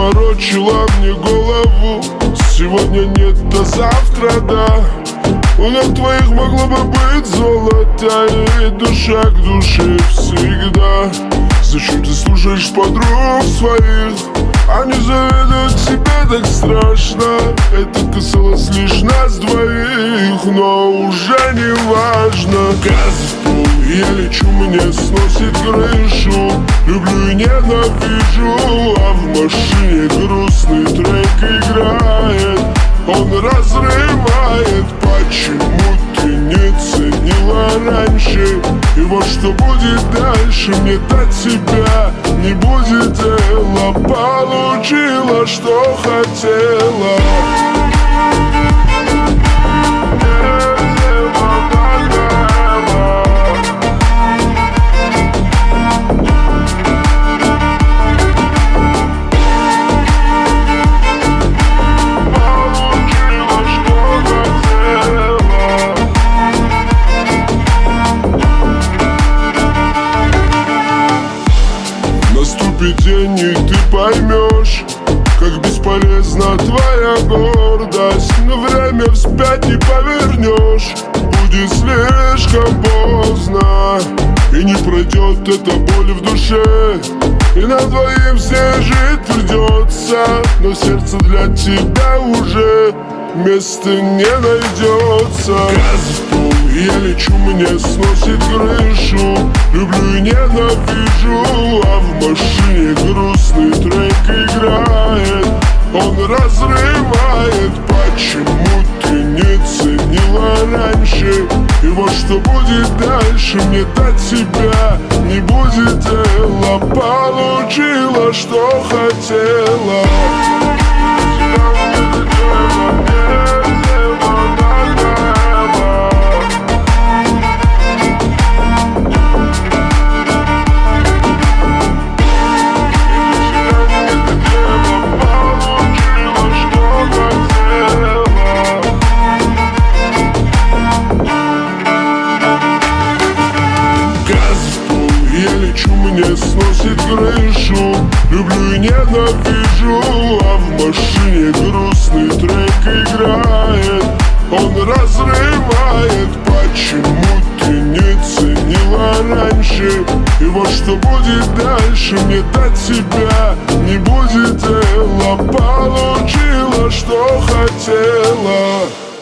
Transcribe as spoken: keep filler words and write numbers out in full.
заморочила мне голову. Сегодня нет, а завтра да. У ног твоих могло бы быть золото, и душа к душе всегда. Зачем ты слушаешь подруг своих? Они завидуют тебе так страшно. Это касалось лишь нас двоих, но уже не важно. Газ в пол, я лечу, мне сносит крышу. Люблю и ненавижу, а в машине грустный трек играет. Он разрывает, почему ты не ценила раньше? И вот что будет дальше, мне до тебя не будет дела. Получила, что хотела. Наступит день, и ты поймешь, как бесполезна твоя гордость. Но время вспять не повернешь, будет слишком поздно. И не пройдет эта боль в душе, и нам двоим все жить придется. Но в сердце для тебя уже места не найдется. Газ в пол, я лечу, мне сносит крышу. Люблю и ненавижу, а в машине грустный трек играет. Он разрывает, почему ты не ценила раньше? И вот что будет дальше, мне до тебя не будет дела. Получила, что хотела. Я лечу, мне сносит крышу. Люблю и ненавижу, а в машине грустный трек играет. Он разрывает, почему ты не ценила раньше? И вот что будет дальше, мне до тебя не будет дела. Получила, что хотела.